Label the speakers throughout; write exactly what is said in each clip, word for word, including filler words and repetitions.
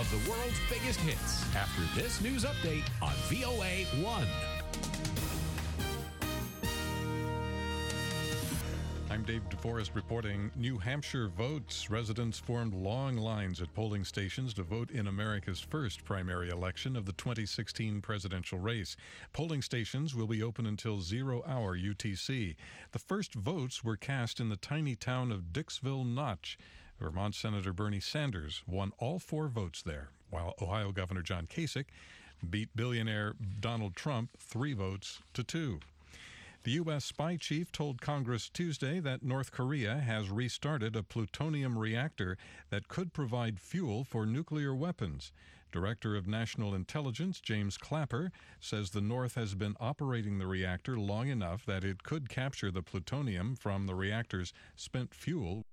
Speaker 1: of the world's biggest hits after this news update on V O A one.
Speaker 2: I'm Dave DeForest reporting New Hampshire votes. Residents formed long lines at polling stations to vote in America's first primary election of the twenty sixteen presidential race. Polling stations will be open until zero hour U T C. The first votes were cast in the tiny town of Dixville Notch. Vermont Senator Bernie Sanders won all four votes there, while Ohio Governor John Kasich beat billionaire Donald Trump three votes to two. The U S spy chief told Congress Tuesday that North Korea has restarted a plutonium reactor that could provide fuel for nuclear weapons. Director of National Intelligence James Clapper says the North has been operating the reactor long enough that it could capture the plutonium from the reactor's spent fuel.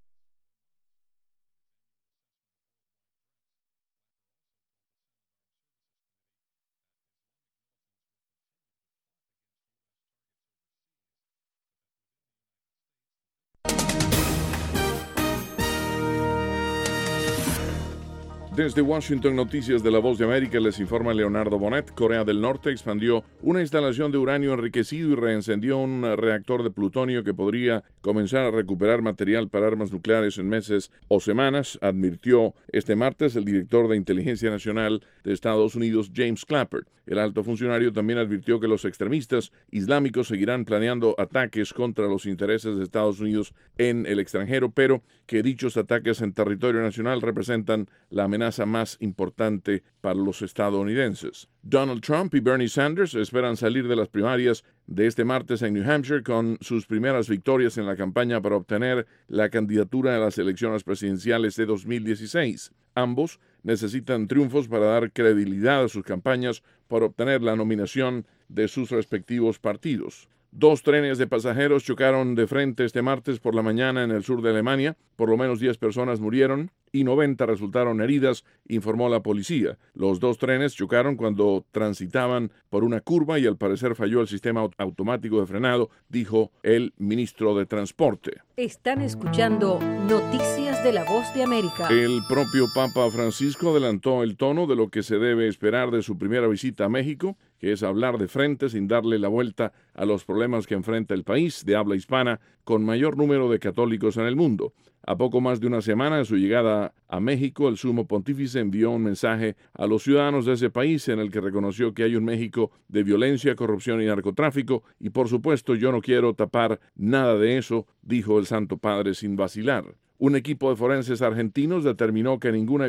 Speaker 3: Desde Washington, Noticias de la Voz de América, les informa Leonardo Bonet. Corea del Norte expandió una instalación de uranio enriquecido y reencendió un reactor de plutonio que podría comenzar a recuperar material para armas nucleares en meses o semanas, advirtió este martes el director de Inteligencia Nacional de Estados Unidos, James Clapper. El alto funcionario también advirtió que los extremistas islámicos seguirán planeando ataques contra los intereses de Estados Unidos en el extranjero, pero que dichos ataques en territorio nacional representan la amenaza más importante para los estadounidenses. Donald Trump y Bernie Sanders esperan salir de las primarias de este martes en New Hampshire con sus primeras victorias en la campaña para obtener la candidatura a las elecciones presidenciales de dos mil dieciséis. Ambos necesitan triunfos para dar credibilidad a sus campañas por obtener la nominación de sus respectivos partidos. Dos trenes de pasajeros chocaron de frente este martes por la mañana en el sur de Alemania. Por lo menos diez personas murieron y noventa resultaron heridas, informó la policía. Los dos trenes chocaron cuando transitaban por una curva y al parecer falló el sistema automático de frenado, dijo el ministro de Transporte.
Speaker 4: Están escuchando Noticias de la Voz de América.
Speaker 3: El propio Papa Francisco adelantó el tono de lo que se debe esperar de su primera visita a México, que es hablar de frente sin darle la vuelta a los problemas que enfrenta el país de habla hispana con mayor número de católicos en el mundo. A poco más de una semana de su llegada a México, el sumo pontífice envió un mensaje a los ciudadanos de ese país en el que reconoció que hay un México de violencia, corrupción y narcotráfico, y por supuesto yo no quiero tapar nada de eso, dijo el Santo Padre sin vacilar. Un equipo de forenses argentinos determinó que ninguna